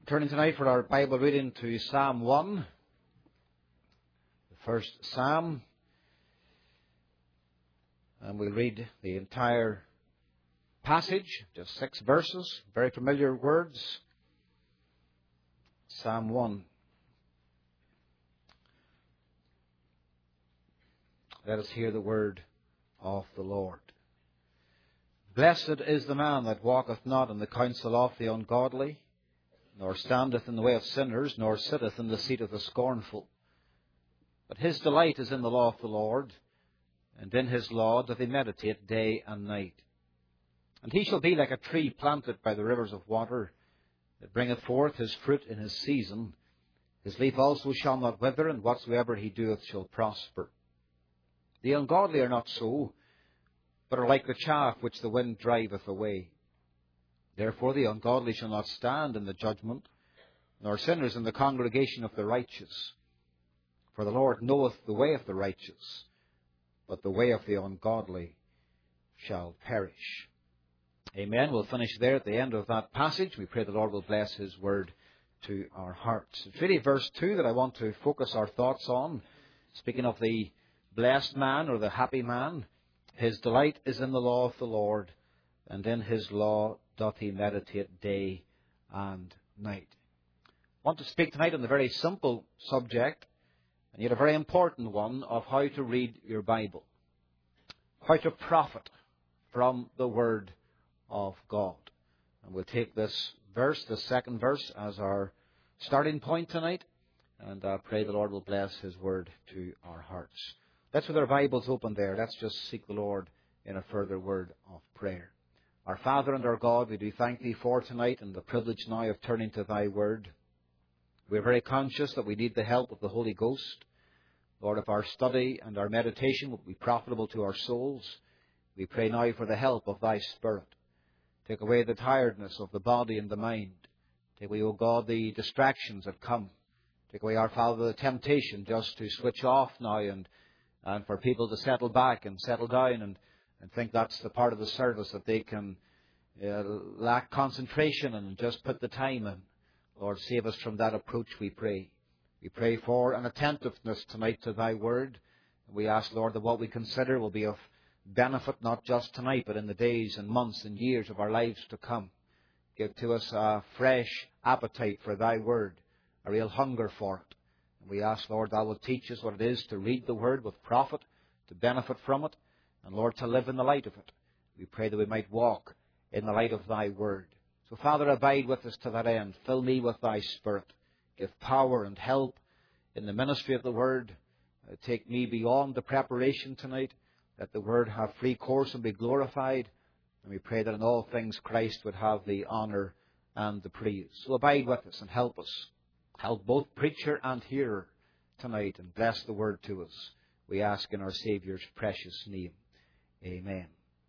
Turning tonight for our Bible reading to Psalm 1, the first Psalm. And we'll read the entire passage, just 6 verses, very familiar words. Psalm 1. Let us hear the word of the Lord. Blessed is the man that walketh not in the counsel of the ungodly, nor standeth in the way of sinners, nor sitteth in the seat of the scornful. But his delight is in the law of the Lord, and in his law doth he meditate day and night. And he shall be like a tree planted by the rivers of water, that bringeth forth his fruit in his season. His leaf also shall not wither, and whatsoever he doeth shall prosper. The ungodly are not so, but are like the chaff which the wind driveth away. Therefore the ungodly shall not stand in the judgment, nor sinners in the congregation of the righteous. For the Lord knoweth the way of the righteous, but the way of the ungodly shall perish. Amen. We'll finish there at the end of that passage. We pray the Lord will bless his word to our hearts. It's really verse 2 that I want to focus our thoughts on. Speaking of the blessed man or the happy man, his delight is in the law of the Lord, and in his law doth he meditate day and night. I want to speak tonight on the very simple subject, and yet a very important one, of how to read your Bible. How to profit from the Word of God. And we'll take this verse, the second verse, as our starting point tonight, and I pray the Lord will bless his Word to our hearts. Let's, with our Bibles open there, let's just seek the Lord in a further word of prayer. Our Father and our God, we do thank Thee for tonight and the privilege now of turning to Thy Word. We are very conscious that we need the help of the Holy Ghost. Lord, if our study and our meditation will be profitable to our souls, we pray now for the help of Thy Spirit. Take away the tiredness of the body and the mind. Take away, O God, the distractions that come. Take away, our Father, the temptation just to switch off now and for people to settle back and settle down and think that's the part of the service that they can lack concentration and just put the time in. Lord, save us from that approach, we pray. We pray for an attentiveness tonight to Thy Word. We ask, Lord, that what we consider will be of benefit not just tonight, but in the days and months and years of our lives to come. Give to us a fresh appetite for Thy Word, a real hunger for it. And we ask, Lord, Thou will teach us what it is to read the Word with profit, to benefit from it, and, Lord, to live in the light of it. We pray that we might walk in the light of Thy Word. So, Father, abide with us to that end. Fill me with Thy Spirit. Give power and help in the ministry of the Word. Take me beyond the preparation tonight. Let the Word have free course and be glorified. And we pray that in all things Christ would have the honour and the praise. So abide with us and help us. Help both preacher and hearer tonight, and bless the Word to us. We ask in our Saviour's precious name. Amen.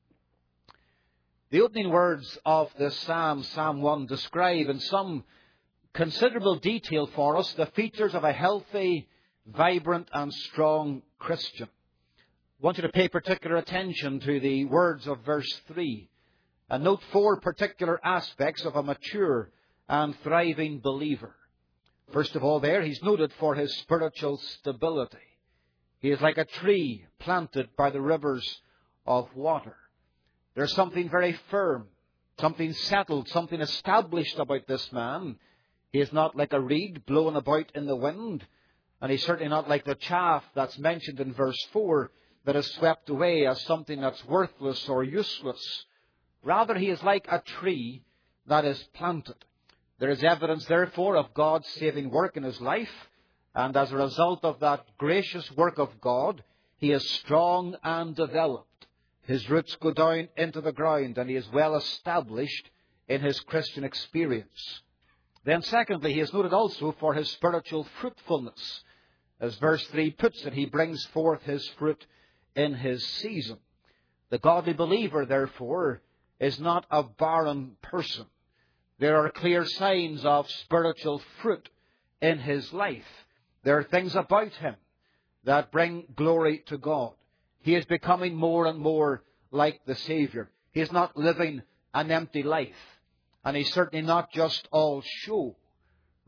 The opening words of this Psalm, Psalm 1, describe in some considerable detail for us the features of a healthy, vibrant and strong Christian. I want you to pay particular attention to the words of verse 3 and note 4 particular aspects of a mature and thriving believer. First of all, there he's noted for his spiritual stability. He is like a tree planted by the rivers of water. There's something very firm, something settled, something established about this man. He is not like a reed blown about in the wind, and he's certainly not like the chaff that's mentioned in verse 4 that is swept away as something that's worthless or useless. Rather, he is like a tree that is planted. There is evidence, therefore, of God's saving work in his life, and as a result of that gracious work of God, he is strong and developed. His roots go down into the ground, and he is well established in his Christian experience. Then secondly, he is noted also for his spiritual fruitfulness. As verse 3 puts it, he brings forth his fruit in his season. The godly believer, therefore, is not a barren person. There are clear signs of spiritual fruit in his life. There are things about him that bring glory to God. He is becoming more and more like the Savior. He is not living an empty life. And he's certainly not just all show.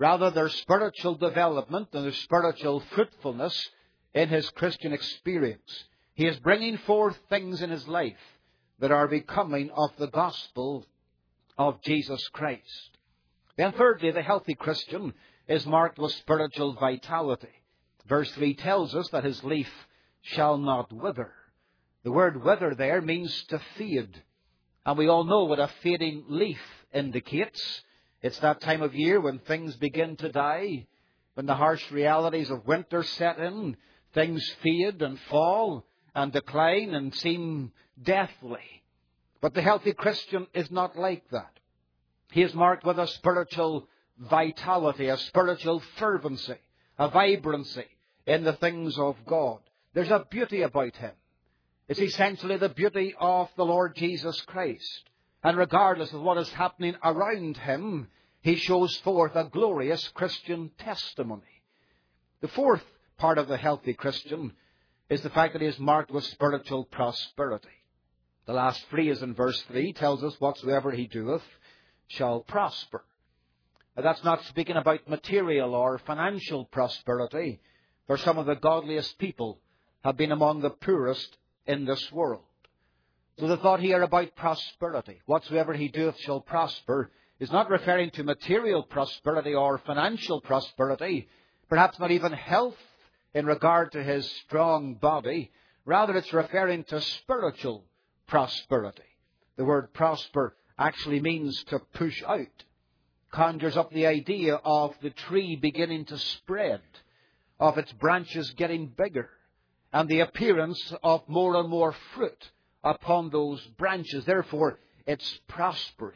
Rather, there's spiritual development and there's spiritual fruitfulness in his Christian experience. He is bringing forth things in his life that are becoming of the gospel of Jesus Christ. Then thirdly, the healthy Christian is marked with spiritual vitality. Verse 3 tells us that his leaf shall not wither. The word wither there means to fade. And we all know what a fading leaf indicates. It's that time of year when things begin to die, when the harsh realities of winter set in, things fade and fall and decline and seem deathly. But the healthy Christian is not like that. He is marked with a spiritual vitality, a spiritual fervency, a vibrancy in the things of God. There's a beauty about him. It's essentially the beauty of the Lord Jesus Christ. And regardless of what is happening around him, he shows forth a glorious Christian testimony. The fourth part of the healthy Christian is the fact that he is marked with spiritual prosperity. The last phrase in verse 3 tells us, whatsoever he doeth shall prosper. Now, that's not speaking about material or financial prosperity, for some of the godliest people have been among the poorest in this world. So the thought here about prosperity, whatsoever he doeth shall prosper, is not referring to material prosperity or financial prosperity, perhaps not even health in regard to his strong body. Rather, it's referring to spiritual prosperity. The word prosper actually means to push out. Conjures up the idea of the tree beginning to spread, of its branches getting bigger, and the appearance of more and more fruit upon those branches. Therefore, it's prospering.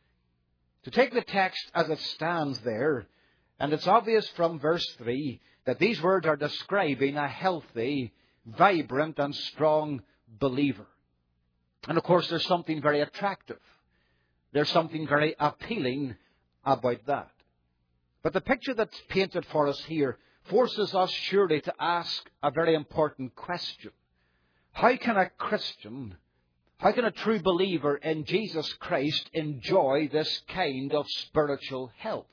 To take the text as it stands there, and it's obvious from verse 3 that these words are describing a healthy, vibrant, and strong believer. And of course, there's something very attractive. There's something very appealing about that. But the picture that's painted for us here forces us surely to ask a very important question. How can a Christian, how can a true believer in Jesus Christ enjoy this kind of spiritual health?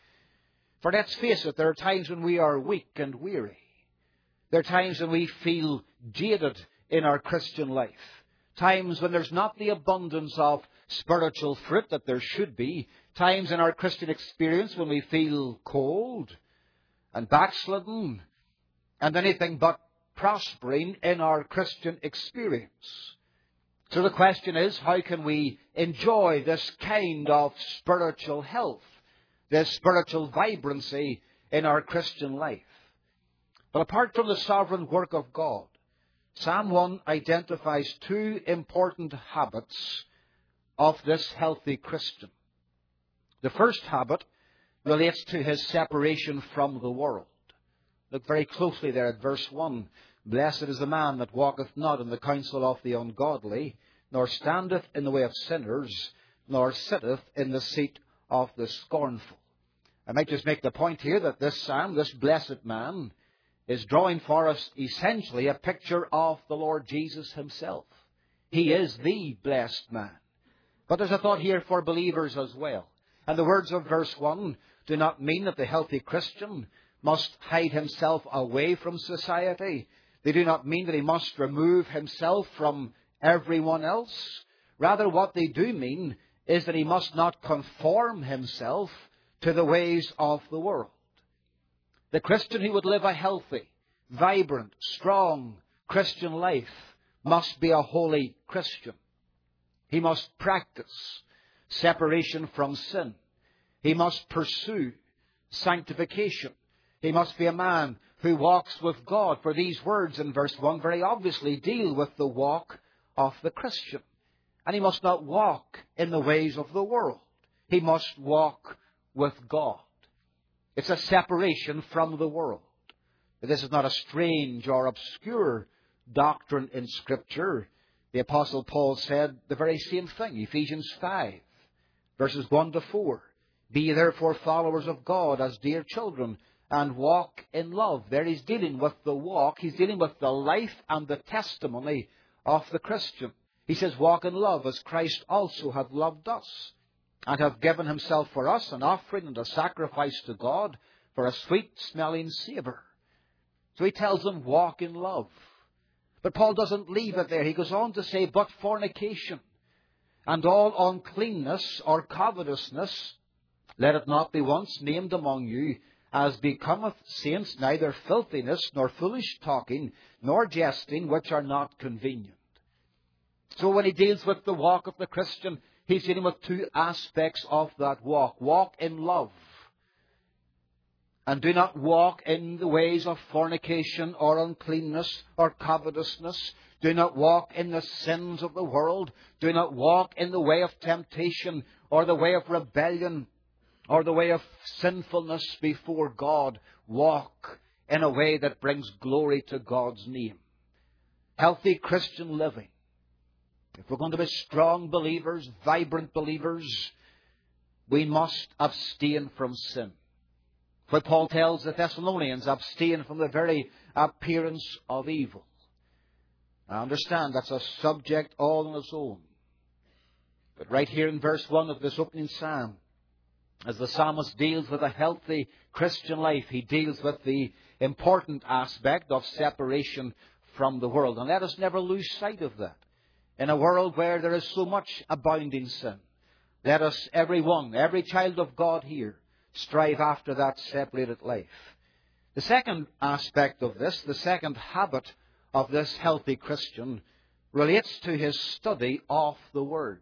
For let's face it, there are times when we are weak and weary. There are times when we feel jaded in our Christian life. Times when there's not the abundance of spiritual fruit that there should be. Times in our Christian experience when we feel cold and backslidden and anything but prospering in our Christian experience. So the question is, how can we enjoy this kind of spiritual health, this spiritual vibrancy in our Christian life? But apart from the sovereign work of God, Psalm 1 identifies two important habits of this healthy Christian. The first habit relates to his separation from the world. Look very closely there at verse 1. Blessed is the man that walketh not in the counsel of the ungodly, nor standeth in the way of sinners, nor sitteth in the seat of the scornful. I might just make the point here that this psalm, this blessed man, is drawing for us essentially a picture of the Lord Jesus himself. He is the blessed man. But there's a thought here for believers as well. And the words of verse 1 do not mean that the healthy Christian must hide himself away from society. They do not mean that he must remove himself from everyone else. Rather, what they do mean is that he must not conform himself to the ways of the world. The Christian who would live a healthy, vibrant, strong Christian life must be a holy Christian. He must practice separation from sin. He must pursue sanctification. He must be a man who walks with God. For these words in verse 1 very obviously deal with the walk of the Christian. And he must not walk in the ways of the world. He must walk with God. It's a separation from the world. This is not a strange or obscure doctrine in Scripture. The Apostle Paul said the very same thing, Ephesians 5, verses 1 to 4. Be ye therefore followers of God as dear children, and walk in love. There he's dealing with the walk. He's dealing with the life and the testimony of the Christian. He says, walk in love as Christ also hath loved us, and hath given himself for us an offering and a sacrifice to God for a sweet-smelling savour. So he tells them, walk in love. But Paul doesn't leave it there. He goes on to say, but fornication and all uncleanness or covetousness, let it not be once named among you, as becometh saints, neither filthiness, nor foolish talking, nor jesting, which are not convenient. So when he deals with the walk of the Christian, he's dealing with two aspects of that walk. Walk in love. And do not walk in the ways of fornication or uncleanness or covetousness. Do not walk in the sins of the world. Do not walk in the way of temptation or the way of rebellion or the way of sinfulness before God. Walk in a way that brings glory to God's name. Healthy Christian living. If we're going to be strong believers, vibrant believers, we must abstain from sin. For Paul tells the Thessalonians, abstain from the very appearance of evil. I understand that's a subject all on its own. But right here in verse 1 of this opening psalm, as the psalmist deals with a healthy Christian life, he deals with the important aspect of separation from the world. And let us never lose sight of that. In a world where there is so much abounding sin, let us, every child of God here, strive after that separated life. The second aspect of this, the second habit of this healthy Christian, relates to his study of the Word.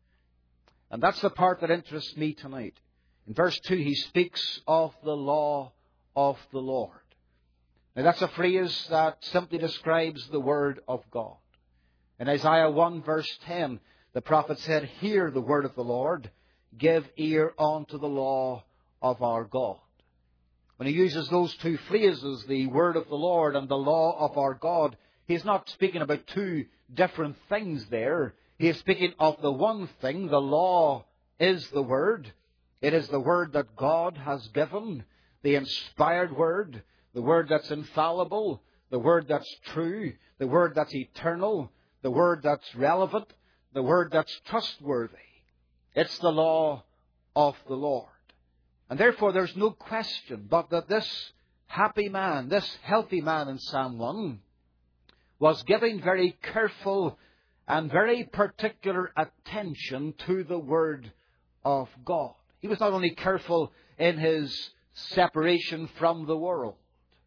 And that's the part that interests me tonight. In verse 2, he speaks of the law of the Lord. Now that's a phrase that simply describes the Word of God. In Isaiah 1 verse 10, the prophet said, hear the word of the Lord, give ear unto the law of our God. When he uses those two phrases, the word of the Lord and the law of our God, he's not speaking about two different things there. He is speaking of the one thing. The law is the word. It is the word that God has given, the inspired word, the word that's infallible, the word that's true, the word that's eternal, the word that's relevant, the word that's trustworthy. It's the law of the Lord. And therefore there's no question but that this happy man, this healthy man in Psalm 1, was giving very careful and very particular attention to the Word of God. He was not only careful in his separation from the world,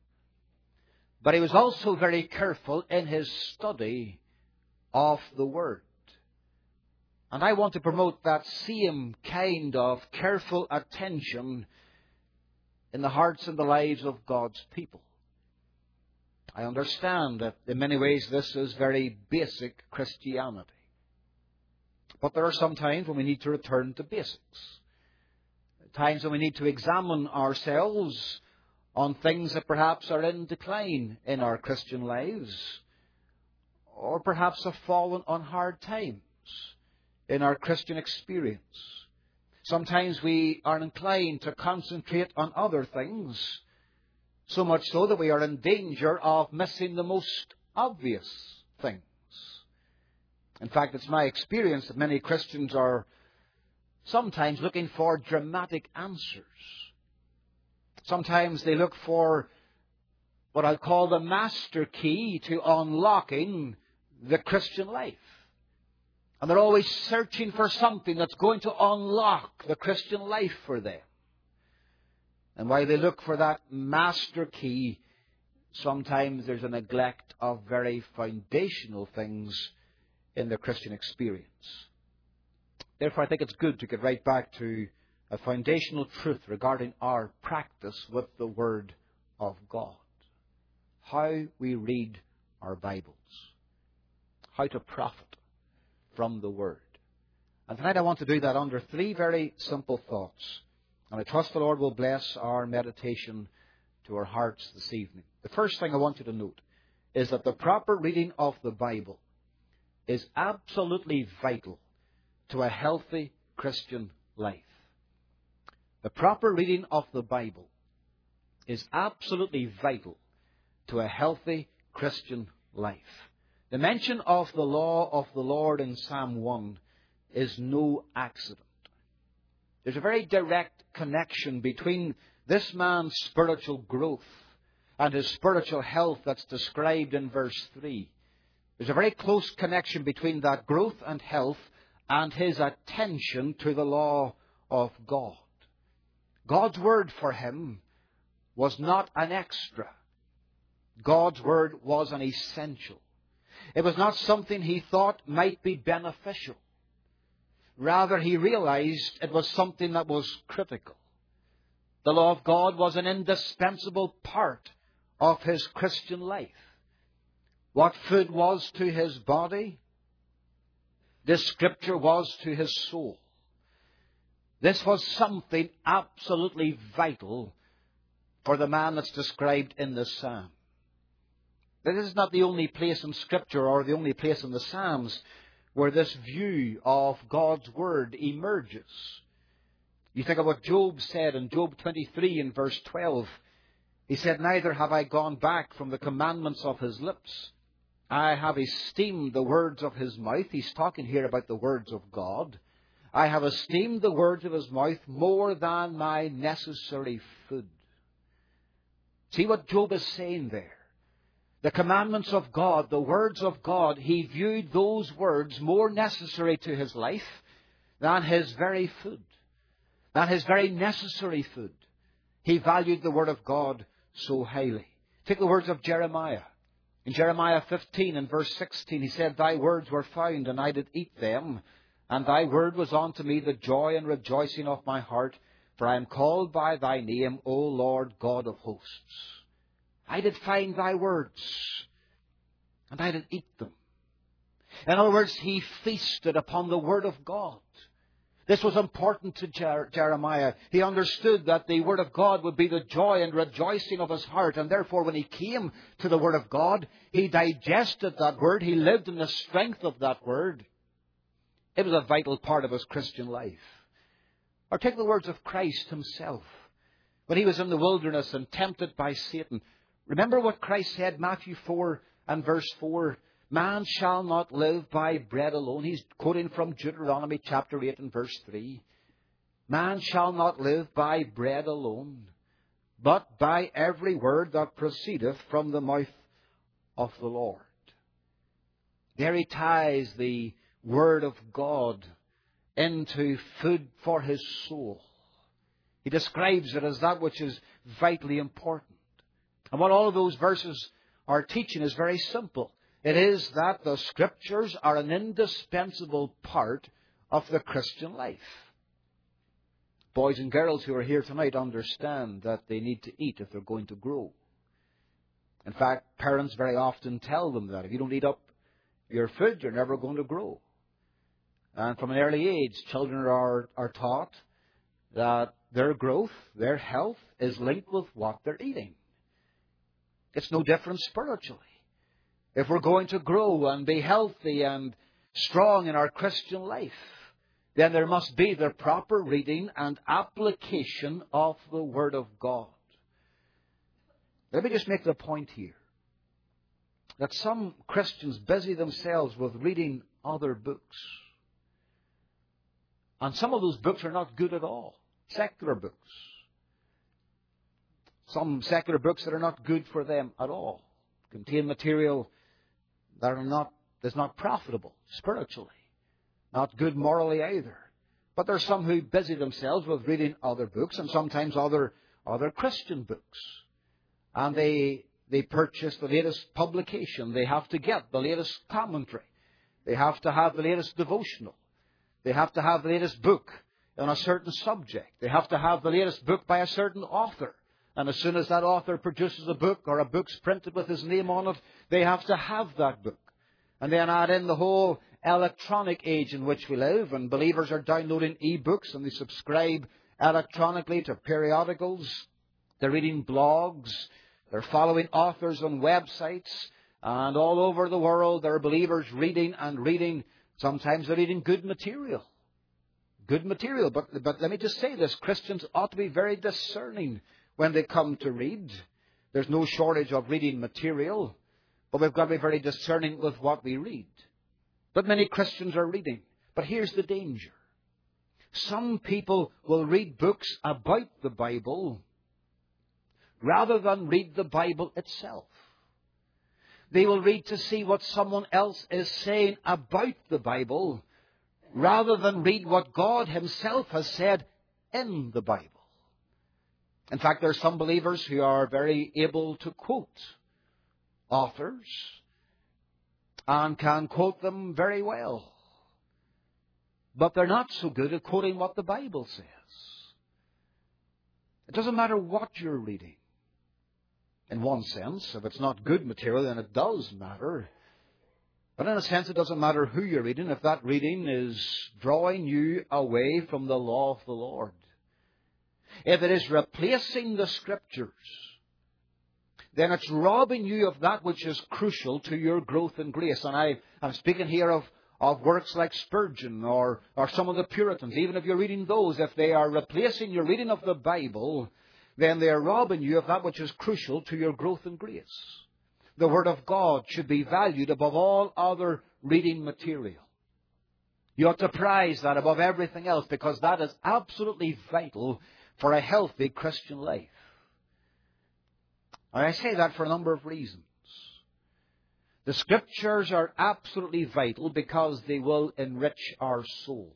but he was also very careful in his study of the Word. And I want to promote that same kind of careful attention in the hearts and the lives of God's people. I understand that in many ways this is very basic Christianity. But there are some times when we need to return to basics. Times when we need to examine ourselves on things that perhaps are in decline in our Christian lives, or perhaps have fallen on hard times in our Christian experience. Sometimes we are inclined to concentrate on other things, so much so that we are in danger of missing the most obvious things. In fact, it's my experience that many Christians are sometimes looking for dramatic answers. Sometimes they look for what I call the master key to unlocking the Christian life. And they're always searching for something that's going to unlock the Christian life for them. And while they look for that master key, sometimes there's a neglect of very foundational things in the Christian experience. Therefore, I think it's good to get right back to a foundational truth regarding our practice with the Word of God. How we read our Bibles. How to profit from the Word. And tonight I want to do that under three very simple thoughts. And I trust the Lord will bless our meditation to our hearts this evening. The first thing I want you to note is that the proper reading of the Bible is absolutely vital to a healthy Christian life. The proper reading of the Bible is absolutely vital to a healthy Christian life. The mention of the law of the Lord in Psalm 1 is no accident. There's a very direct connection between this man's spiritual growth and his spiritual health that's described in verse 3. There's a very close connection between that growth and health and his attention to the law of God. God's word for him was not an extra. God's word was an essential. It was not something he thought might be beneficial. Rather, he realized it was something that was critical. The law of God was an indispensable part of his Christian life. What food was to his body, this Scripture was to his soul. This was something absolutely vital for the man that's described in this psalm. This is not the only place in Scripture or the only place in the Psalms where this view of God's Word emerges. You think of what Job said in Job 23 and verse 12. He said, "Neither have I gone back from the commandments of his lips. I have esteemed the words of his mouth." He's talking here about the words of God. "I have esteemed the words of his mouth more than my necessary food." See what Job is saying there. The commandments of God, the words of God, he viewed those words more necessary to his life than his very food, than his very necessary food. He valued the word of God so highly. Take the words of Jeremiah. In Jeremiah 15 and verse 16, he said, "Thy words were found, and I did eat them, and thy word was unto me the joy and rejoicing of my heart, for I am called by thy name, O Lord God of hosts." I did find thy words, and I did eat them. In other words, he feasted upon the word of God. This was important to Jeremiah. He understood that the word of God would be the joy and rejoicing of his heart, and therefore when he came to the word of God, he digested that word. He lived in the strength of that word. It was a vital part of his Christian life. Or take the words of Christ himself. When he was in the wilderness and tempted by Satan, remember what Christ said, Matthew 4 and verse 4, "Man shall not live by bread alone." He's quoting from Deuteronomy chapter 8 and verse 3. "Man shall not live by bread alone, but by every word that proceedeth from the mouth of the Lord." There he ties the word of God into food for his soul. He describes it as that which is vitally important. And what all of those verses are teaching is very simple. It is that the Scriptures are an indispensable part of the Christian life. Boys and girls who are here tonight understand that they need to eat if they're going to grow. In fact, parents very often tell them that if you don't eat up your food, you're never going to grow. And from an early age, children are taught that their growth, their health, is linked with what they're eating. It's no different spiritually. If we're going to grow and be healthy and strong in our Christian life, then there must be the proper reading and application of the Word of God. Let me just make the point here that some Christians busy themselves with reading other books. And some of those books are not good at all. Secular books. Some secular books that are not good for them at all. Contain material that is not profitable spiritually. Not good morally either. But there are some who busy themselves with reading other books and sometimes other Christian books. And they purchase the latest publication. They have to get the latest commentary. They have to have the latest devotional. They have to have the latest book on a certain subject. They have to have the latest book by a certain author. And as soon as that author produces a book or a book's printed with his name on it, they have to have that book. And then add in the whole electronic age in which we live. And believers are downloading e-books and they subscribe electronically to periodicals. They're reading blogs. They're following authors on websites. And all over the world there are believers reading and reading. Sometimes they're reading good material. Good material. But let me just say this. Christians ought to be very discerning when they come to read. There's no shortage of reading material. But we've got to be very discerning with what we read. But many Christians are reading. But here's the danger. Some people will read books about the Bible rather than read the Bible itself. They will read to see what someone else is saying about the Bible rather than read what God Himself has said in the Bible. In fact, there are some believers who are very able to quote authors and can quote them very well. But they're not so good at quoting what the Bible says. It doesn't matter what you're reading. In one sense, if it's not good material, then it does matter. But in a sense, it doesn't matter who you're reading if that reading is drawing you away from the law of the Lord. If it is replacing the Scriptures, then it's robbing you of that which is crucial to your growth in grace. And I'm speaking here of works like Spurgeon or some of the Puritans. Even if you're reading those, if they are replacing your reading of the Bible, then they are robbing you of that which is crucial to your growth in grace. The Word of God should be valued above all other reading material. You ought to prize that above everything else, because that is absolutely vital for a healthy Christian life. And I say that for a number of reasons. The Scriptures are absolutely vital because they will enrich our souls.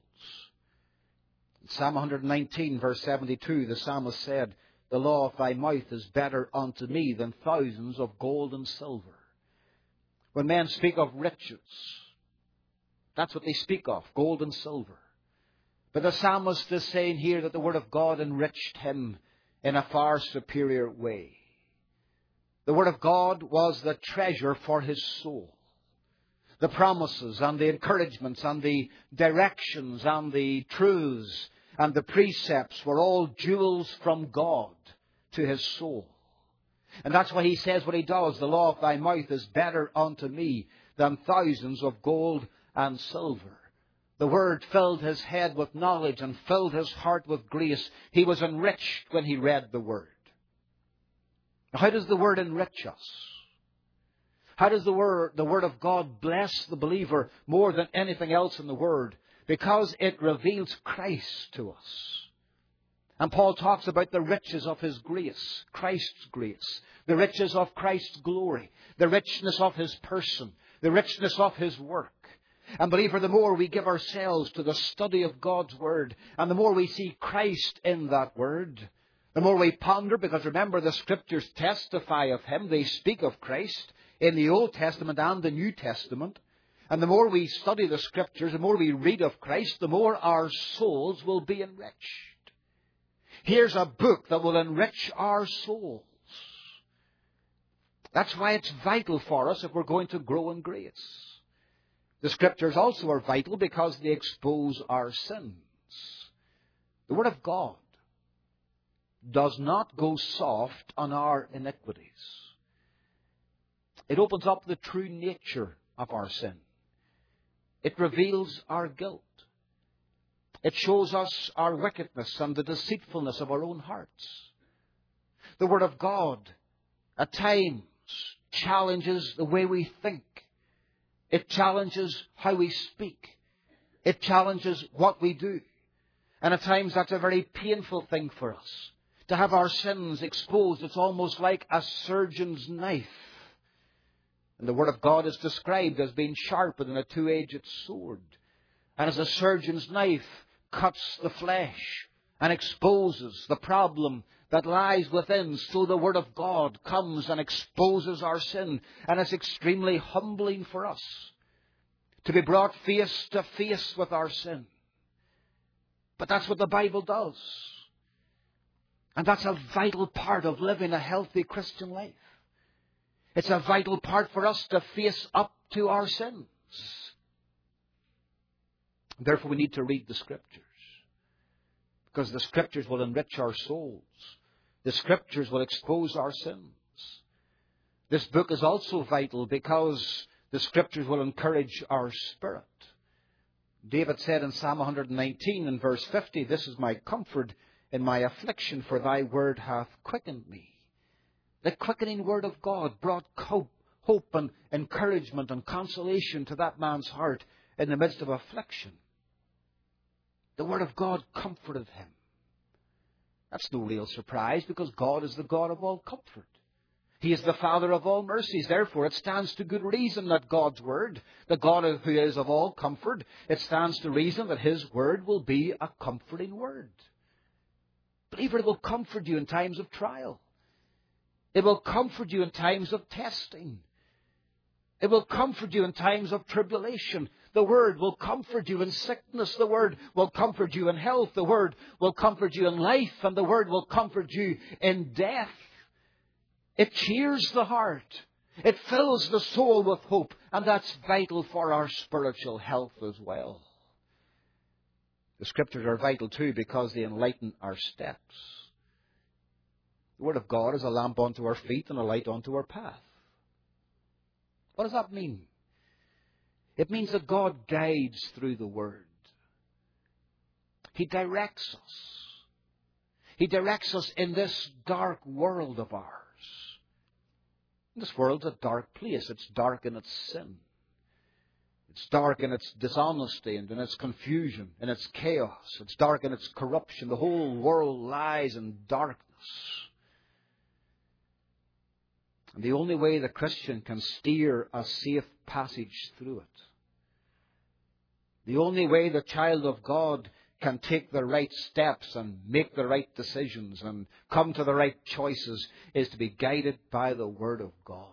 In Psalm 119, verse 72, the psalmist said, "The law of thy mouth is better unto me than thousands of gold and silver." When men speak of riches, that's what they speak of, gold and silver. But the psalmist is saying here that the Word of God enriched him in a far superior way. The Word of God was the treasure for his soul. The promises and the encouragements and the directions and the truths and the precepts were all jewels from God to his soul. And that's why he says what he does. The law of thy mouth is better unto me than thousands of gold and silver. The Word filled his head with knowledge and filled his heart with grace. He was enriched when he read the Word. How does the Word enrich us? How does the Word of God bless the believer more than anything else in the Word? Because it reveals Christ to us. And Paul talks about the riches of His grace, Christ's grace, the riches of Christ's glory, the richness of His person, the richness of His work. And believer, the more we give ourselves to the study of God's Word, and the more we see Christ in that Word, the more we ponder, because remember, the Scriptures testify of Him. They speak of Christ in the Old Testament and the New Testament. And the more we study the Scriptures, the more we read of Christ, the more our souls will be enriched. Here's a book that will enrich our souls. That's why it's vital for us if we're going to grow in grace. The Scriptures also are vital because they expose our sins. The Word of God does not go soft on our iniquities. It opens up the true nature of our sin. It reveals our guilt. It shows us our wickedness and the deceitfulness of our own hearts. The Word of God at times challenges the way we think. It challenges how we speak. It challenges what we do. And at times that's a very painful thing for us. To have our sins exposed, it's almost like a surgeon's knife. And the Word of God is described as being sharper than a two-edged sword. And as a surgeon's knife cuts the flesh and exposes the problem that lies within, so the Word of God comes and exposes our sin. And it's extremely humbling for us to be brought face to face with our sin. But that's what the Bible does. And that's a vital part of living a healthy Christian life. It's a vital part for us to face up to our sins. Therefore, we need to read the Scriptures. Because the Scriptures will enrich our souls. The Scriptures will expose our sins. This book is also vital because the Scriptures will encourage our spirit. David said in Psalm 119 and verse 50, "This is my comfort in my affliction, for thy word hath quickened me." The quickening Word of God brought hope and encouragement and consolation to that man's heart in the midst of affliction. The Word of God comforted him. That's no real surprise, because God is the God of all comfort. He is the Father of all mercies. Therefore, it stands to good reason that God's Word, the God who is of all comfort, it stands to reason that His Word will be a comforting Word. Believer, it will comfort you in times of trial. It will comfort you in times of testing. It will comfort you in times of tribulation. The Word will comfort you in sickness. The Word will comfort you in health. The Word will comfort you in life. And the Word will comfort you in death. It cheers the heart. It fills the soul with hope. And that's vital for our spiritual health as well. The Scriptures are vital too because they enlighten our steps. The Word of God is a lamp unto our feet and a light unto our path. What does that mean? It means that God guides through the Word. He directs us. He directs us in this dark world of ours. This world's a dark place. It's dark in its sin. It's dark in its dishonesty and in its confusion, in its chaos. It's dark in its corruption. The whole world lies in darkness. And the only way the Christian can steer a safe passage through it, the only way the child of God can take the right steps and make the right decisions and come to the right choices is to be guided by the Word of God.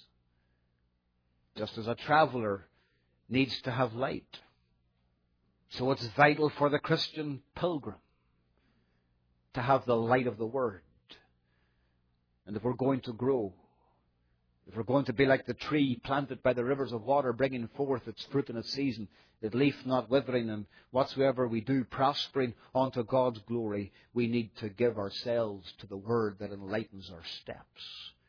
Just as a traveller needs to have light, so it's vital for the Christian pilgrim to have the light of the Word. And if we're going to grow, if we're going to be like the tree planted by the rivers of water, bringing forth its fruit in its season, its leaf not withering, and whatsoever we do prospering unto God's glory, we need to give ourselves to the Word that enlightens our steps.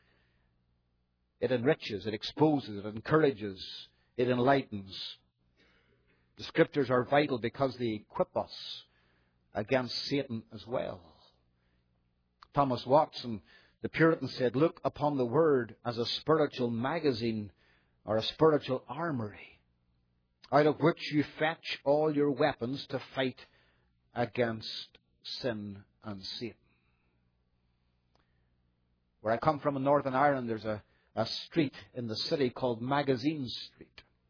It enriches, it exposes, it encourages, it enlightens. The Scriptures are vital because they equip us against Satan as well. Thomas Watson, the Puritan, said, look upon the Word as a spiritual magazine or a spiritual armory, out of which you fetch all your weapons to fight against sin and Satan. Where I come from in Northern Ireland, there's a street in the city called Magazine Street.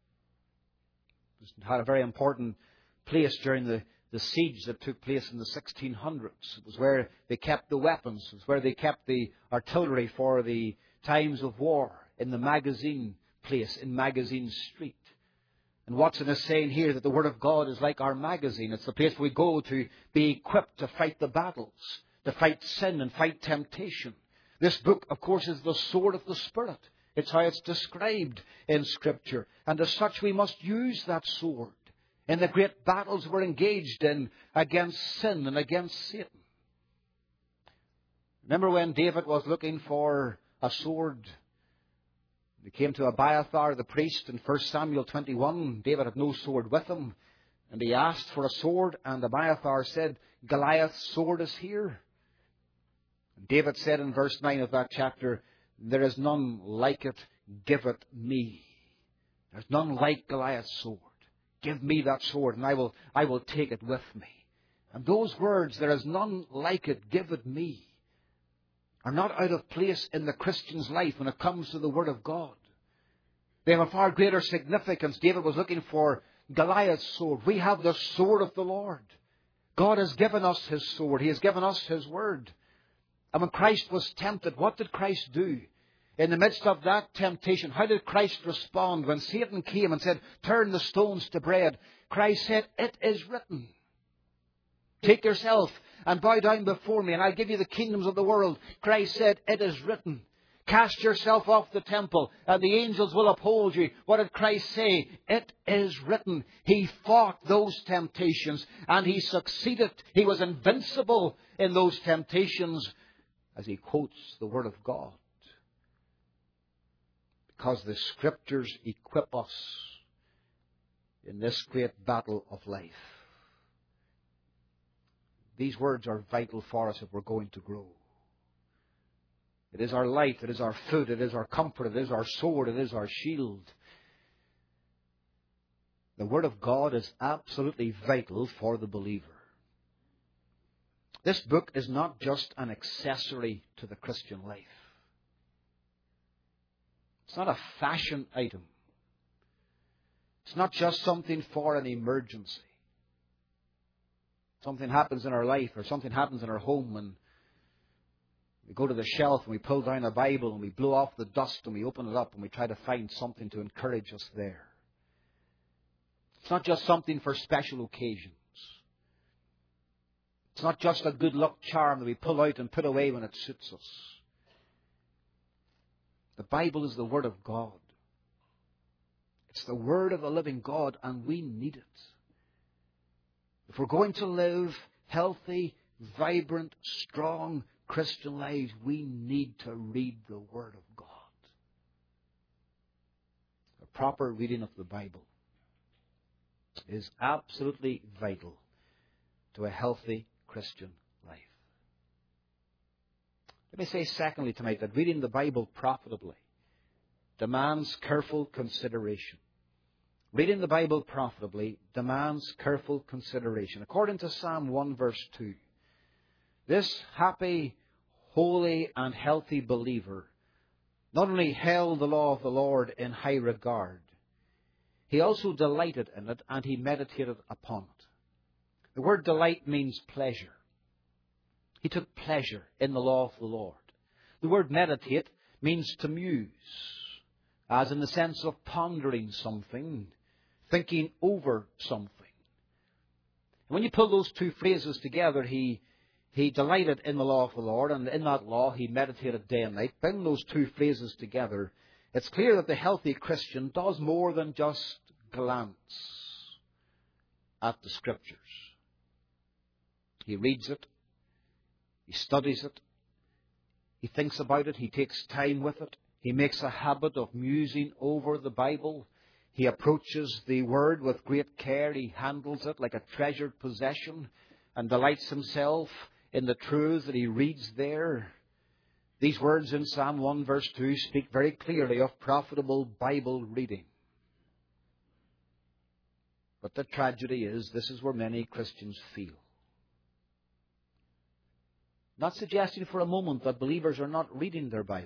It had a very important place during the siege that took place in the 1600s. It was where they kept the weapons. It was where they kept the artillery for the times of war, in the Magazine place, in Magazine Street. And Watson is saying here that the Word of God is like our magazine. It's the place we go to be equipped to fight the battles, to fight sin and fight temptation. This book, of course, is the sword of the Spirit. It's how it's described in Scripture. And as such, we must use that sword in the great battles we're engaged in against sin and against Satan. Remember when David was looking for a sword? He came to Abiathar the priest in 1 Samuel 21. David had no sword with him. And he asked for a sword, and Abiathar said, Goliath's sword is here. And David said in verse 9 of that chapter, there is none like it, give it me. There's none like Goliath's sword. Give me that sword, and I will take it with me. And those words, there is none like it, give it me, are not out of place in the Christian's life when it comes to the Word of God. They have a far greater significance. David was looking for Goliath's sword. We have the sword of the Lord. God has given us His sword. He has given us His Word. And when Christ was tempted, what did Christ do? In the midst of that temptation, how did Christ respond when Satan came and said, turn the stones to bread? Christ said, it is written. Take yourself and bow down before me, and I'll give you the kingdoms of the world. Christ said, it is written. Cast yourself off the temple, and the angels will uphold you. What did Christ say? It is written. He fought those temptations, and He succeeded. He was invincible in those temptations as He quotes the Word of God. Because the Scriptures equip us in this great battle of life. These words are vital for us if we're going to grow. It is our light, it is our food, it is our comfort, it is our sword, it is our shield. The Word of God is absolutely vital for the believer. This book is not just an accessory to the Christian life. It's not a fashion item. It's not just something for an emergency. Something happens in our life or something happens in our home and we go to the shelf and we pull down a Bible and we blow off the dust and we open it up and we try to find something to encourage us there. It's not just something for special occasions. It's not just a good luck charm that we pull out and put away when it suits us. The Bible is the Word of God. It's the Word of the living God, and we need it. If we're going to live healthy, vibrant, strong Christian lives, we need to read the Word of God. A proper reading of the Bible is absolutely vital to a healthy Christian life. Let me say secondly tonight that reading the Bible profitably demands careful consideration. Reading the Bible profitably demands careful consideration. According to Psalm 1 verse 2, this happy, holy and healthy believer not only held the law of the Lord in high regard, he also delighted in it and he meditated upon it. The word delight means pleasure. He took pleasure in the law of the Lord. The word meditate means to muse, as in the sense of pondering something, thinking over something. And when you pull those two phrases together, he delighted in the law of the Lord, and in that law he meditated day and night. Bring those two phrases together, it's clear that the healthy Christian does more than just glance at the Scriptures. He reads it, he studies it, he thinks about it, he takes time with it, he makes a habit of musing over the Bible. He approaches the Word with great care, he handles it like a treasured possession and delights himself in the truths that he reads there. These words in Psalm 1 verse 2 speak very clearly of profitable Bible reading. But the tragedy is, this is where many Christians feel. Not suggesting for a moment that believers are not reading their Bibles.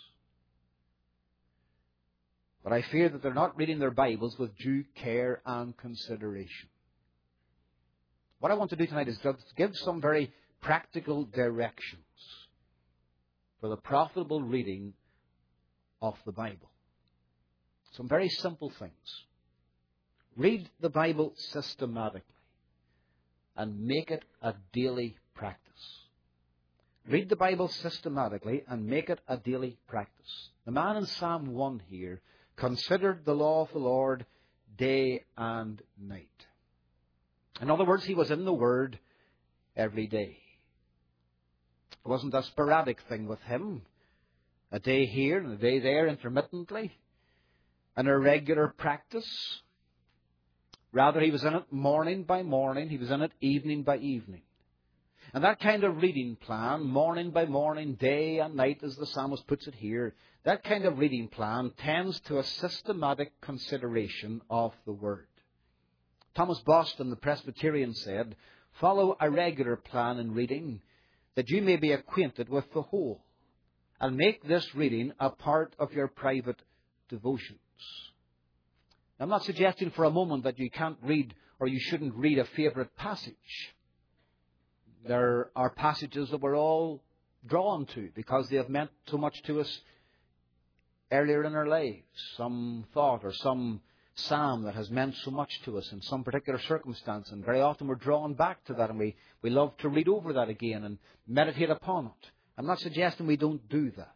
But I fear that they're not reading their Bibles with due care and consideration. What I want to do tonight is to give some very practical directions for the profitable reading of the Bible. Some very simple things. Read the Bible systematically and make it a daily practice. Read the Bible systematically and make it a daily practice. The man in Psalm 1 here considered the law of the Lord day and night. In other words, he was in the Word every day. It wasn't a sporadic thing with him, a day here and a day there intermittently, an irregular practice. Rather, he was in it morning by morning, he was in it evening by evening. And that kind of reading plan, morning by morning, day and night, as the psalmist puts it here, that kind of reading plan tends to a systematic consideration of the Word. Thomas Boston, the Presbyterian, said, "Follow a regular plan in reading, that you may be acquainted with the whole, and make this reading a part of your private devotions." I'm not suggesting for a moment that you can't read or you shouldn't read a favourite passage. There are passages that we're all drawn to because they have meant so much to us earlier in our lives. Some thought or some psalm that has meant so much to us in some particular circumstance. And very often we're drawn back to that and we love to read over that again and meditate upon it. I'm not suggesting we don't do that.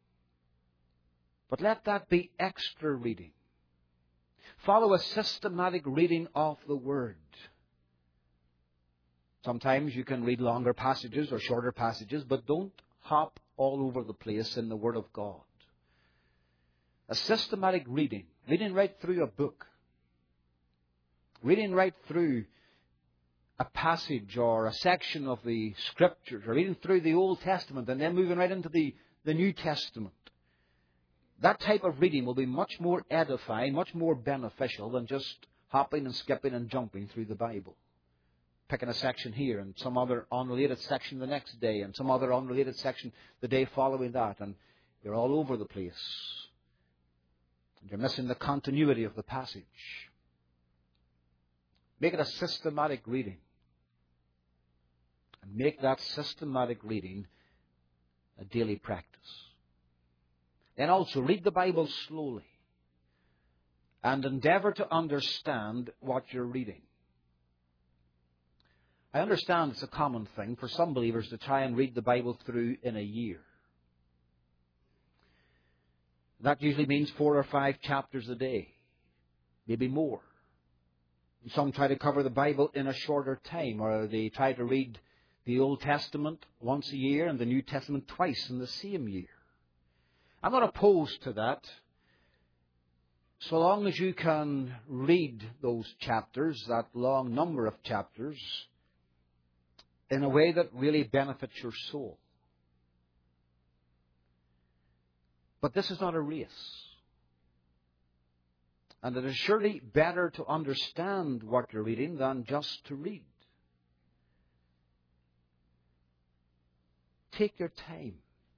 But let that be extra reading. Follow a systematic reading of the Word. Sometimes you can read longer passages or shorter passages, but don't hop all over the place in the Word of God. A systematic reading, reading right through a book, reading right through a passage or a section of the Scriptures, or reading through the Old Testament and then moving right into the New Testament. That type of reading will be much more edifying, much more beneficial than just hopping and skipping and jumping through the Bible. picking a section here and some other unrelated section the next day and some other unrelated section the day following that, and you're all over the place. And you're missing the continuity of the passage. Make it a systematic reading. And make that systematic reading a daily practice. Then also read the Bible slowly and endeavor to understand what you're reading. I understand it's a common thing for some believers to try and read the Bible through in a year. That usually means 4 or 5 chapters a day, maybe more. Some try to cover the Bible in a shorter time, or they try to read the Old Testament once a year and the New Testament twice in the same year. I'm not opposed to that, so long as you can read those chapters, that long number of chapters, in a way that really benefits your soul. But this is not a race. And it is surely better to understand what you're reading than just to read. Take your time.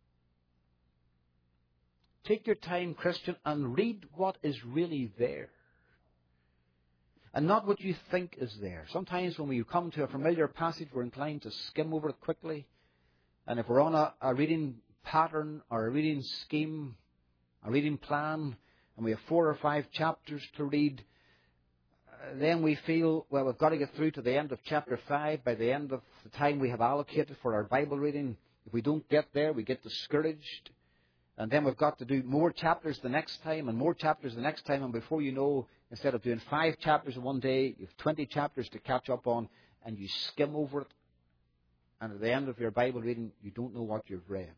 Take your time, Christian, and read what is really there. And not what you think is there. Sometimes when we come to a familiar passage, we're inclined to skim over it quickly. And if we're on a reading pattern or a reading scheme, a reading plan, and we have 4 or 5 chapters to read, then we feel, well, we've got to get through to the end of chapter 5 by the end of the time we have allocated for our Bible reading. If we don't get there, we get discouraged. And then we've got to do more chapters the next time and more chapters the next time. And before you know, instead of doing 5 chapters in one day, you have 20 chapters to catch up on, and you skim over it. And at the end of your Bible reading, you don't know what you've read.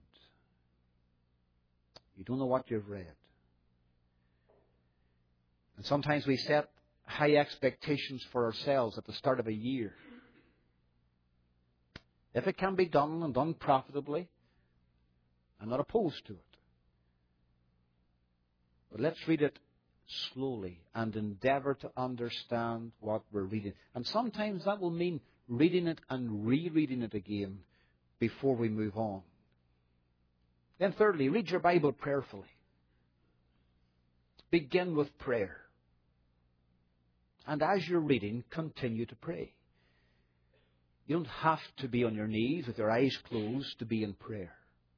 You don't know what you've read. And sometimes we set high expectations for ourselves at the start of a year. If it can be done and done profitably, I'm not opposed to it. But let's read it slowly and endeavor to understand what we're reading. And sometimes that will mean reading it and rereading it again before we move on. Then thirdly, read your Bible prayerfully. Begin with prayer. And as you're reading, continue to pray. You don't have to be on your knees with your eyes closed to be in prayer.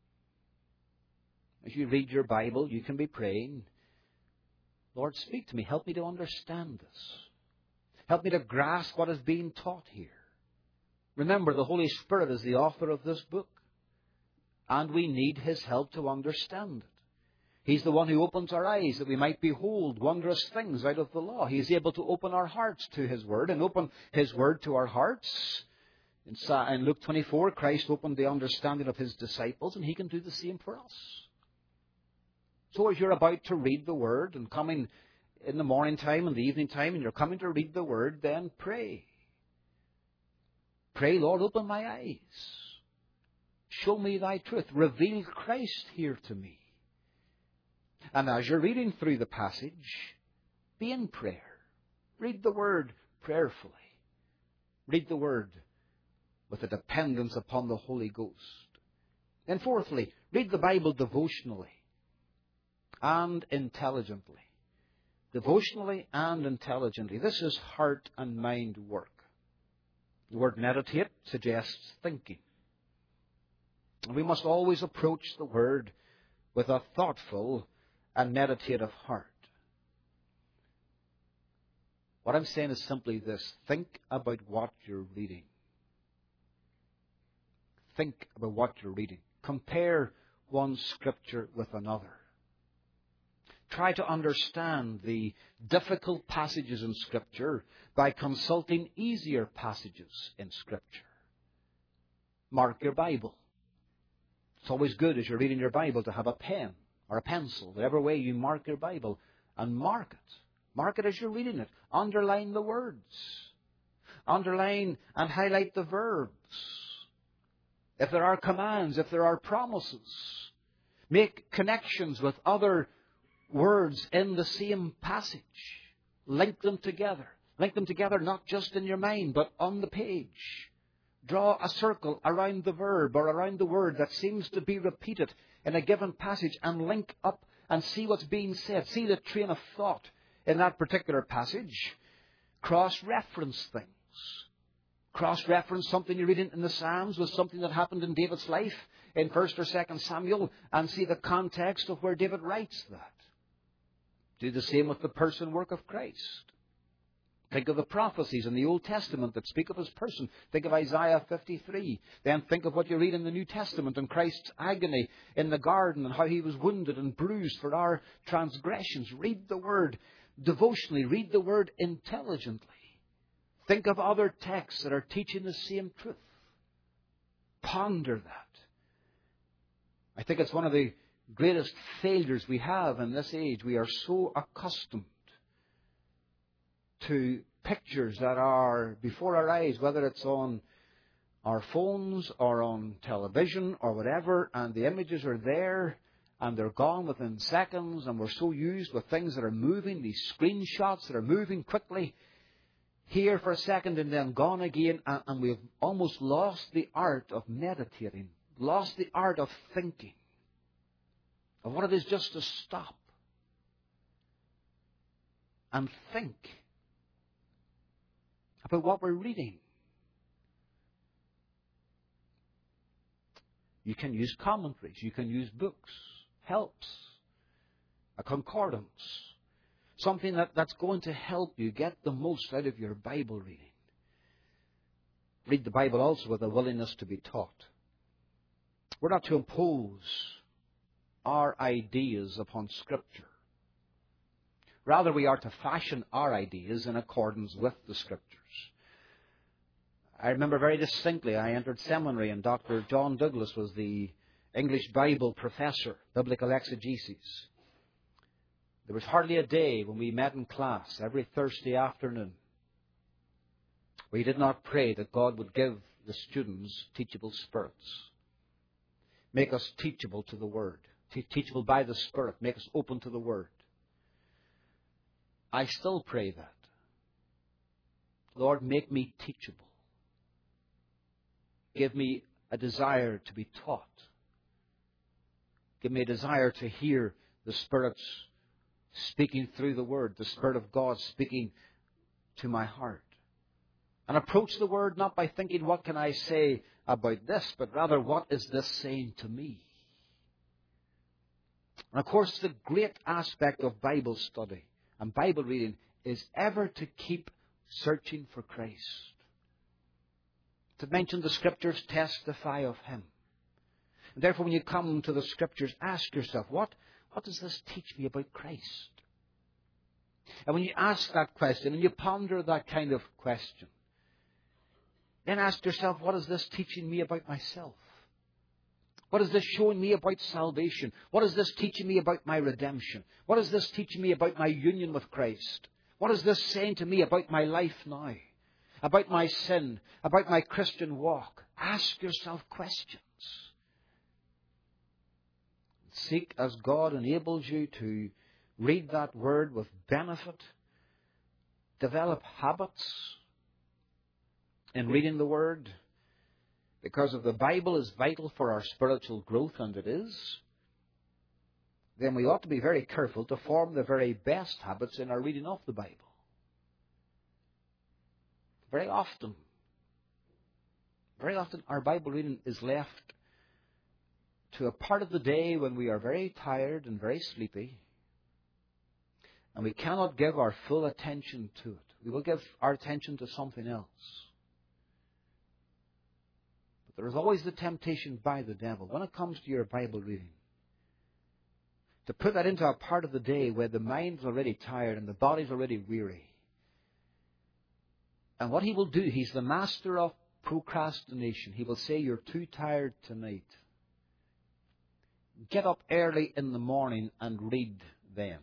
As you read your Bible, you can be praying, Lord, speak to me. Help me to understand this. Help me to grasp what is being taught here. Remember, the Holy Spirit is the author of this book, and we need His help to understand it. He's the one who opens our eyes that we might behold wondrous things out of the law. He is able to open our hearts to His Word and open His Word to our hearts. In Luke 24, Christ opened the understanding of His disciples, and He can do the same for us. So as you're about to read the Word and coming in the morning time and the evening time and you're coming to read the Word, then pray. Pray, Lord, open my eyes. Show me Thy truth. Reveal Christ here to me. And as you're reading through the passage, be in prayer. Read the Word prayerfully. Read the Word with a dependence upon the Holy Ghost. Then fourthly, read the Bible devotionally and intelligently. Devotionally and intelligently. This is heart and mind work. The word meditate suggests thinking. And we must always approach the Word with a thoughtful and meditative heart. What I'm saying is simply this. Think about what you're reading. Think about what you're reading. Compare one scripture with another. Try to understand the difficult passages in Scripture by consulting easier passages in Scripture. Mark your Bible. It's always good as you're reading your Bible to have a pen or a pencil, whatever way you mark your Bible, and mark it. Mark it as you're reading it. Underline the words. Underline and highlight the verbs. If there are commands, if there are promises, make connections with other words in the same passage. Link them together. Link them together not just in your mind, but on the page. Draw a circle around the verb or around the word that seems to be repeated in a given passage and link up and see what's being said. See the train of thought in that particular passage. Cross-reference things. Cross-reference something you're reading in the Psalms with something that happened in David's life in 1st or 2nd Samuel and see the context of where David writes that. Do the same with the person work of Christ. Think of the prophecies in the Old Testament that speak of his person. Think of Isaiah 53. Then think of what you read in the New Testament and Christ's agony in the garden and how he was wounded and bruised for our transgressions. Read the Word devotionally. Read the Word intelligently. Think of other texts that are teaching the same truth. Ponder that. I think it's one of the greatest failures we have in this age. We are so accustomed to pictures that are before our eyes, whether it's on our phones or on television or whatever, and the images are there and they're gone within seconds, and we're so used with things that are moving, these screenshots that are moving quickly, here for a second and then gone again, and we've almost lost the art of meditating, lost the art of thinking, of what it is just to stop and think about what we're reading. You can use commentaries, you can use books, helps, a concordance, something that's going to help you get the most out of your Bible reading. Read the Bible also with a willingness to be taught. We're not to impose our ideas upon Scripture. Rather, we are to fashion our ideas in accordance with the Scriptures. I remember very distinctly, I entered seminary and Dr. John Douglas was the English Bible professor, biblical exegesis. There was hardly a day when we met in class every Thursday afternoon we did not pray that God would give the students teachable spirits. Make us teachable to the Word. Teachable by the Spirit. Make us open to the Word. I still pray that. Lord, make me teachable. Give me a desire to be taught. Give me a desire to hear the Spirit speaking through the Word, the Spirit of God speaking to my heart. And approach the Word not by thinking, what can I say about this, but rather, what is this saying to me? And of course, the great aspect of Bible study and Bible reading is ever to keep searching for Christ. To mention the Scriptures testify of Him. And therefore, when you come to the Scriptures, ask yourself, what does this teach me about Christ? And when you ask that question and you ponder that kind of question, then ask yourself, what is this teaching me about myself? What is this showing me about salvation? What is this teaching me about my redemption? What is this teaching me about my union with Christ? What is this saying to me about my life now? About my sin? About my Christian walk? Ask yourself questions. Seek as God enables you to read that Word with benefit. Develop habits in reading the Word. Because if the Bible is vital for our spiritual growth, and it is, then we ought to be very careful to form the very best habits in our reading of the Bible. Very often our Bible reading is left to a part of the day when we are very tired and very sleepy, and we cannot give our full attention to it. We will give our attention to something else. But there is always the temptation by the devil, when it comes to your Bible reading, to put that into a part of the day where the mind's already tired and the body's already weary. And what he will do, he's the master of procrastination. He will say, you're too tired tonight. Get up early in the morning and read them.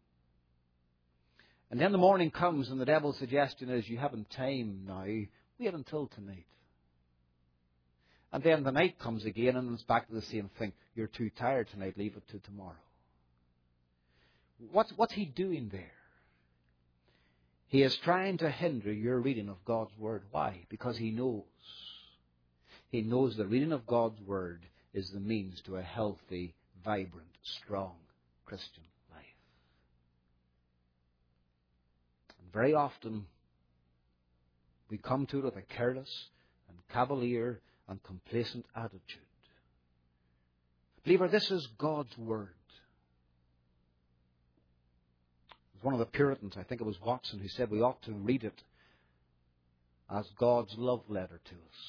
And then the morning comes and the devil's suggestion is, you haven't time now. Wait until tonight. And then the night comes again and it's back to the same thing. You're too tired tonight. Leave it to tomorrow. What's he doing there? He is trying to hinder your reading of God's Word. Why? Because he knows. He knows the reading of God's Word is the means to a healthy, vibrant, strong Christian life. And very often, we come to it with a careless and cavalier and complacent attitude. Believer, this is God's Word. One of the Puritans, I think it was Watson, who said we ought to read it as God's love letter to us.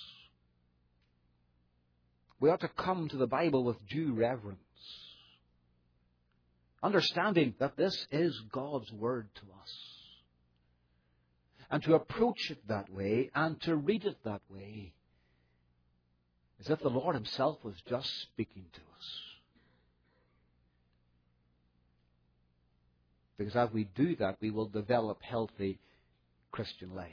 We ought to come to the Bible with due reverence, understanding that this is God's Word to us. And to approach it that way and to read it that way, as if the Lord himself was just speaking to us. Because as we do that, we will develop healthy Christian lives.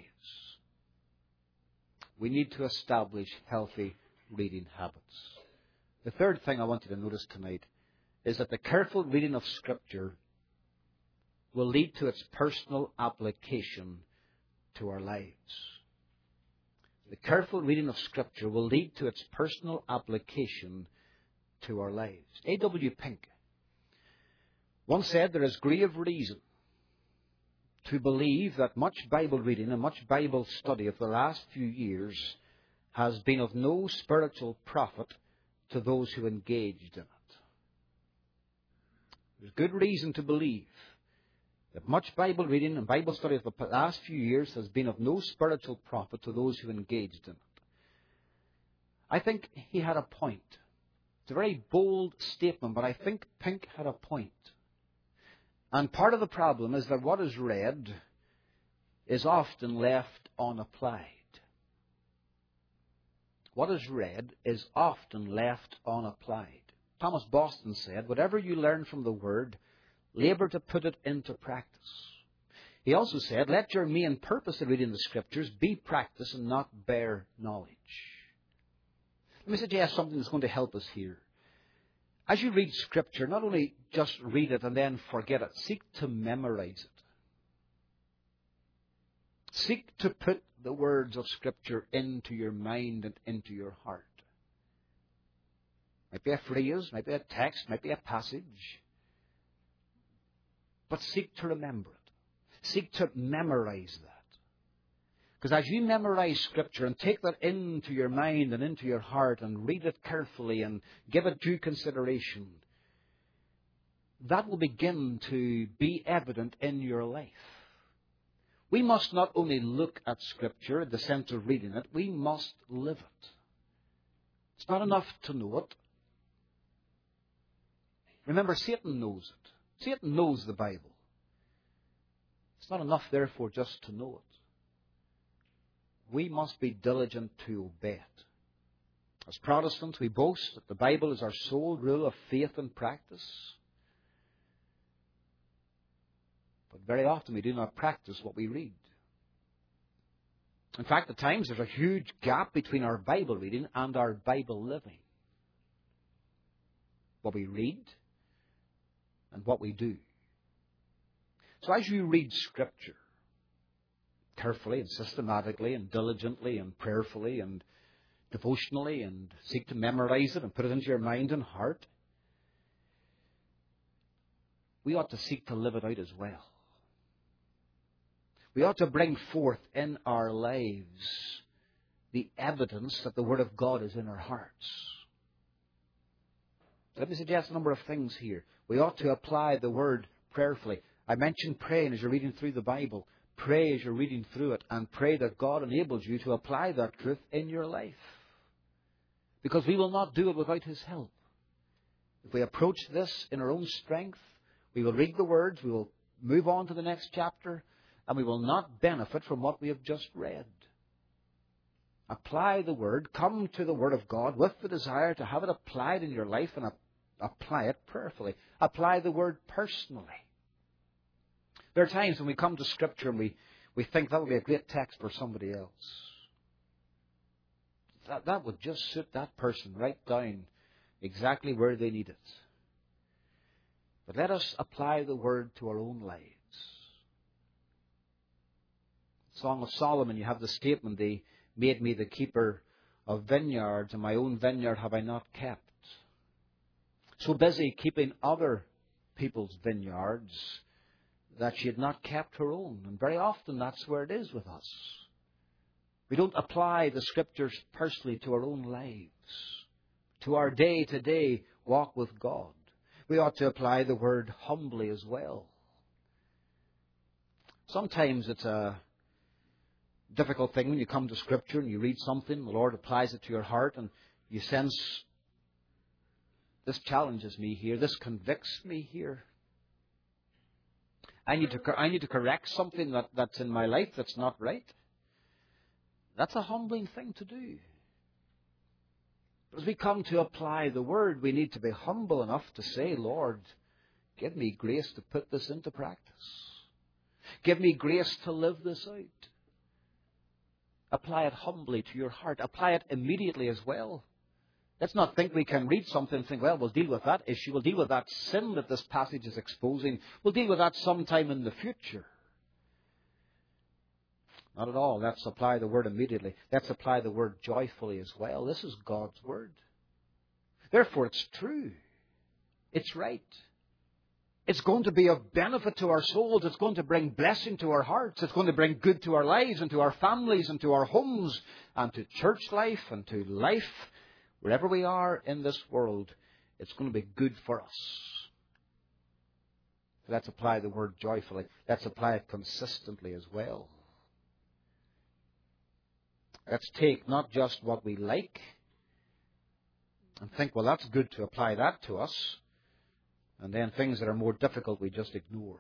We need to establish healthy reading habits. The third thing I want you to notice tonight is that the careful reading of Scripture will lead to its personal application to our lives. The careful reading of Scripture will lead to its personal application to our lives. A.W. Pink once said there is grave reason to believe that much Bible reading and much Bible study of the last few years has been of no spiritual profit to those who engaged in it. There's good reason to believe that much Bible reading and Bible study of the last few years has been of no spiritual profit to those who engaged in it. I think he had a point. It's a very bold statement, but I think Pink had a point. And part of the problem is that what is read is often left unapplied. What is read is often left unapplied. Thomas Boston said, whatever you learn from the Word, labour to put it into practice. He also said, let your main purpose of reading the Scriptures be practice and not bare knowledge. Let me suggest something that's going to help us here. As you read Scripture, not only just read it and then forget it, seek to memorize it. Seek to put the words of Scripture into your mind and into your heart. Might be a phrase, might be a text, might be a passage. But seek to remember it. Seek to memorize that. Because as you memorize Scripture and take that into your mind and into your heart and read it carefully and give it due consideration, that will begin to be evident in your life. We must not only look at Scripture in the sense of reading it, we must live it. It's not enough to know it. Remember, Satan knows it. Satan knows the Bible. It's not enough, therefore, just to know it. We must be diligent to obey it. As Protestants, we boast that the Bible is our sole rule of faith and practice. But very often we do not practice what we read. In fact, at times there's a huge gap between our Bible reading and our Bible living. What we read and what we do. So as you read Scripture, carefully and systematically and diligently and prayerfully and devotionally, and seek to memorize it and put it into your mind and heart, we ought to seek to live it out as well. We ought to bring forth in our lives the evidence that the Word of God is in our hearts. Let me suggest a number of things here. We ought to apply the Word prayerfully. I mentioned praying as you're reading through the Bible. Pray as you're reading through it, and pray that God enables you to apply that truth in your life. Because we will not do it without His help. If we approach this in our own strength, we will read the words, we will move on to the next chapter, and we will not benefit from what we have just read. Apply the Word, come to the Word of God with the desire to have it applied in your life, and apply it prayerfully. Apply the Word personally. There are times when we come to Scripture and we think that would be a great text for somebody else. That would just suit that person right down exactly where they need it. But let us apply the Word to our own lives. Song of Solomon, you have the statement, they made me the keeper of vineyards, and my own vineyard have I not kept. So busy keeping other people's vineyards that she had not kept her own. And very often that's where it is with us. We don't apply the Scriptures personally to our own lives, to our day-to-day walk with God. We ought to apply the Word humbly as well. Sometimes it's a difficult thing when you come to Scripture and you read something, the Lord applies it to your heart, and you sense, this challenges me here, this convicts me here. I need to correct something that's in my life that's not right. That's a humbling thing to do. But as we come to apply the Word, we need to be humble enough to say, Lord, give me grace to put this into practice. Give me grace to live this out. Apply it humbly to your heart. Apply it immediately as well. Let's not think we can read something and think, well, we'll deal with that issue. We'll deal with that sin that this passage is exposing. We'll deal with that sometime in the future. Not at all. Let's apply the Word immediately. Let's apply the Word joyfully as well. This is God's Word. Therefore, it's true. It's right. It's going to be of benefit to our souls. It's going to bring blessing to our hearts. It's going to bring good to our lives and to our families and to our homes and to church life and to life. Wherever we are in this world, it's going to be good for us. Let's apply the Word joyfully. Let's apply it consistently as well. Let's take not just what we like and think, well, that's good to apply that to us. And then things that are more difficult we just ignore.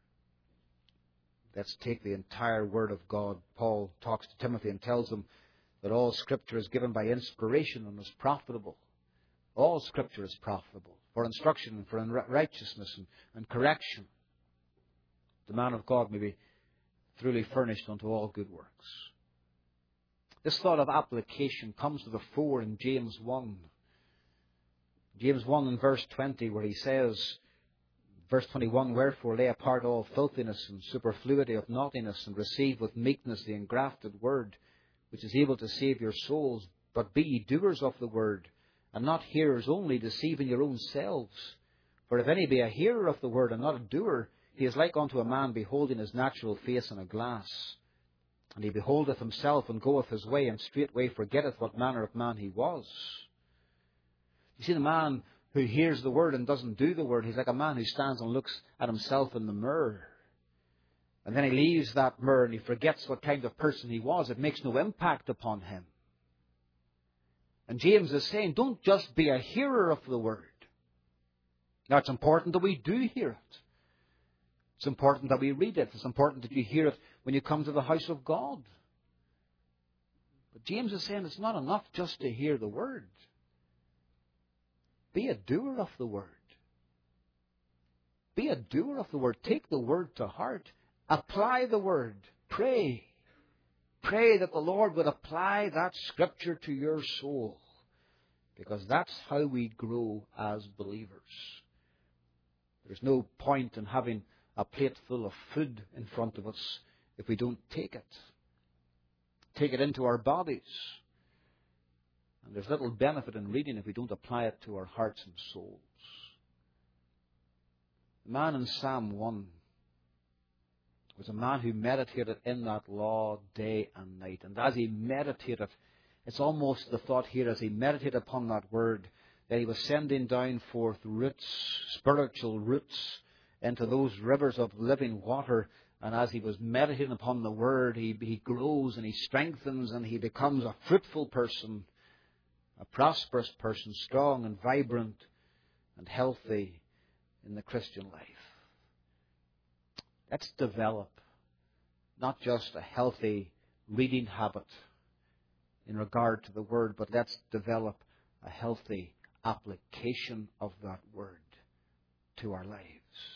Let's take the entire Word of God. Paul talks to Timothy and tells him that all Scripture is given by inspiration and is profitable. All Scripture is profitable for instruction and for righteousness and correction. The man of God may be truly furnished unto all good works. This thought of application comes to the fore in James 1. James 1 and verse 20, where he says, verse 21, wherefore lay apart all filthiness and superfluity of naughtiness, and receive with meekness the engrafted word, which is able to save your souls. But be ye doers of the word, and not hearers only, deceiving your own selves. For if any be a hearer of the word and not a doer, he is like unto a man beholding his natural face in a glass. And he beholdeth himself, and goeth his way, and straightway forgetteth what manner of man he was. You see, the man who hears the word and doesn't do the word, he's like a man who stands and looks at himself in the mirror. And then he leaves that mirror and he forgets what kind of person he was. It makes no impact upon him. And James is saying, don't just be a hearer of the word. Now, it's important that we do hear it. It's important that we read it. It's important that you hear it when you come to the house of God. But James is saying it's not enough just to hear the word. Be a doer of the word. Be a doer of the word. Take the word to heart. Apply the word. Pray. Pray that the Lord would apply that Scripture to your soul. Because that's how we grow as believers. There's no point in having a plate full of food in front of us if we don't take it. Take it into our bodies. And there's little benefit in reading if we don't apply it to our hearts and souls. The man in Psalm 1 was a man who meditated in that law day and night. And as he meditated, it's almost the thought here, as he meditated upon that word, that he was sending down forth roots, spiritual roots, into those rivers of living water. And as he was meditating upon the word, he grows and he strengthens and he becomes a fruitful person, a prosperous person, strong and vibrant and healthy in the Christian life. Let's develop not just a healthy reading habit in regard to the Word, but let's develop a healthy application of that Word to our lives.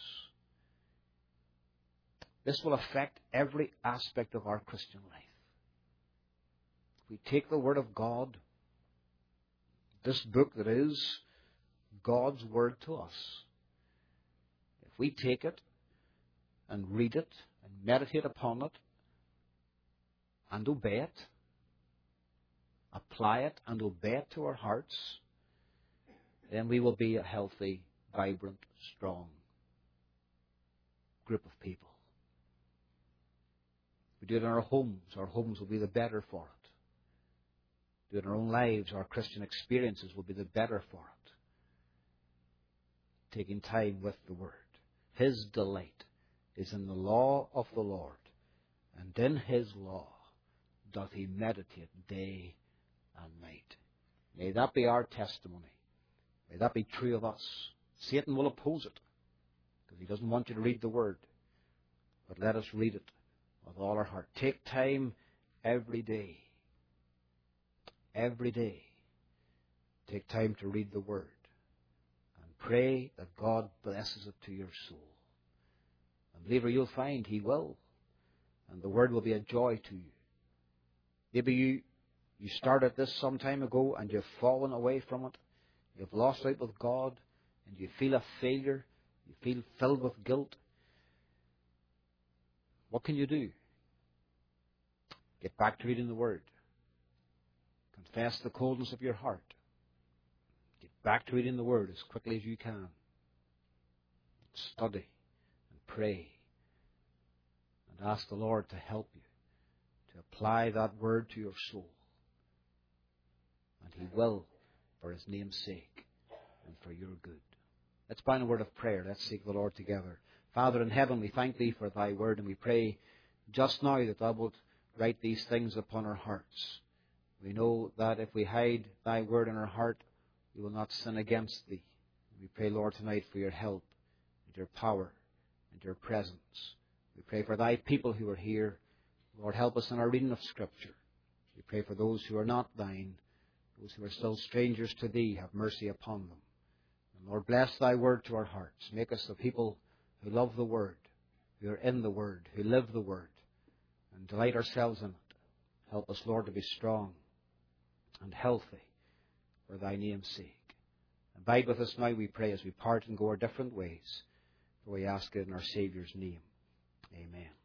This will affect every aspect of our Christian life. If we take the Word of God, this book that is God's Word to us, if we take it and read it and meditate upon it and obey it, apply it and obey it to our hearts, then we will be a healthy, vibrant, strong group of people. We do it in our homes will be the better for it. Do it in our own lives, our Christian experiences will be the better for it. Taking time with the Word. His delight is in the law of the Lord, and in His law doth he meditate day and night. May that be our testimony. May that be true of us. Satan will oppose it, because he doesn't want you to read the Word. But let us read it with all our heart. Take time every day. Every day. Take time to read the Word. And pray that God blesses it to your soul. And believer, you'll find He will. And the Word will be a joy to you. Maybe you started this some time ago and you've fallen away from it. You've lost out with God and you feel a failure. You feel filled with guilt. What can you do? Get back to reading the Word. Confess the coldness of your heart. Get back to reading the Word as quickly as you can. Study and pray and ask the Lord to help you to apply that Word to your soul. And He will, for His name's sake and for your good. Let's bind a word of prayer. Let's seek the Lord together. Father in heaven, we thank Thee for Thy Word, and we pray just now that Thou wilt write these things upon our hearts. We know that if we hide Thy Word in our heart, we will not sin against Thee. We pray, Lord, tonight for Your help and Your power and Your presence. We pray for Thy people who are here. Lord, help us in our reading of Scripture. We pray for those who are not Thine, those who are still strangers to Thee. Have mercy upon them. And Lord, bless Thy Word to our hearts. Make us the people who love the Word, who are in the Word, who live the Word, and delight ourselves in it. Help us, Lord, to be strong and healthy for Thy name's sake. Abide with us now, we pray, as we part and go our different ways. For we ask it in our Saviour's name. Amen.